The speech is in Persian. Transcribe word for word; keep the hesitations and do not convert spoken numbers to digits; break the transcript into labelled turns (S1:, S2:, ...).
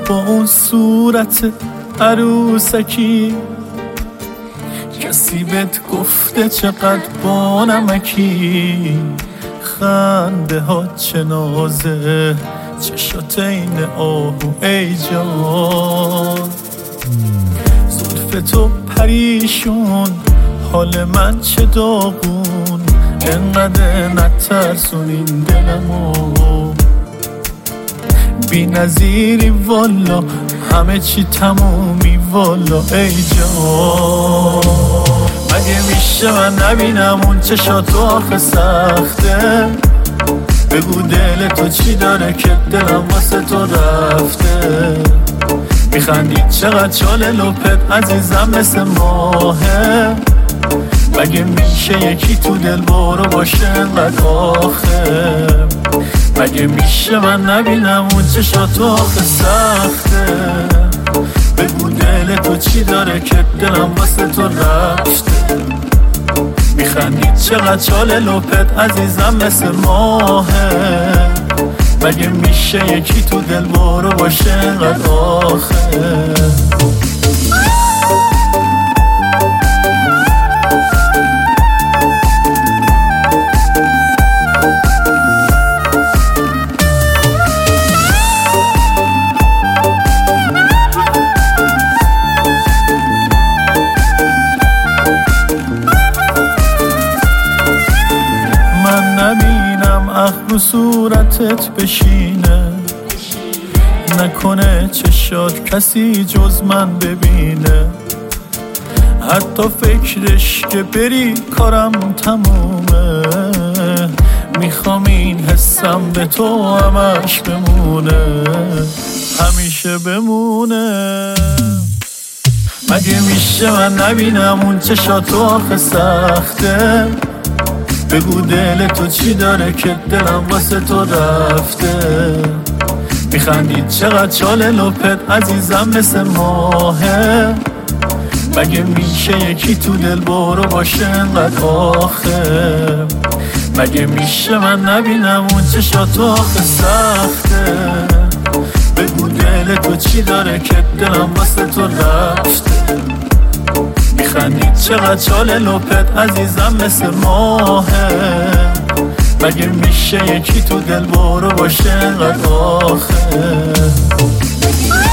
S1: با اون صورت عروسکی، کسی بهت گفته چقدر با نمکی؟ خنده ها چه نازه، چشات این آهو ای جان. زلف تو پریشون، حال من چه داغون، انقدر نترسون این دلمو. بی نظیری والا، همه چی تمومی والا ای جان. مگه میشه من نبینم اون چشاتو آخه سخته؟ بگو دل تو چی داره که دلم واسه تو رفته؟ میخندی چقدر چاله لپت عزیزم مثل ماهه. مگه میشه یکی تو دل برو باشه انقدر آخه؟ مگه میشه من نبینم اون چشاتو آخه سخته؟ بگو دل تو چی داره که دلم واسه تو رفته؟ میخندی چقدر چاله لپت عزیزم مثل ماهه. مگه میشه یکی تو دل برو باشه انقدر آخه؟ نبینم اخر صورتت بشینه، نکنه چشات کسی جز من ببینه. حتی فکرش که بری کارم تمومه. میخوام این حسم به تو همش بمونه، همیشه بمونه. مگه میشه من نبینم اون چشاتو آخه سخته؟ بگو دل تو چی داره که دلم واسه تو رفته؟ میخندی چقدر چاله لپت عزیزم مثل ماهه. مگه میشه یکی تو دل برو باشه انقدر آخه؟ مگه میشه من نبینم اون چشاتو آخه سخته؟ بگو دل تو چی داره که دلم واسه تو رفته؟ میخندی چقدر چاله لپت عزیزم مثل ماهه. مگه میشه یکی تو دل برو باشه انقدر آخه؟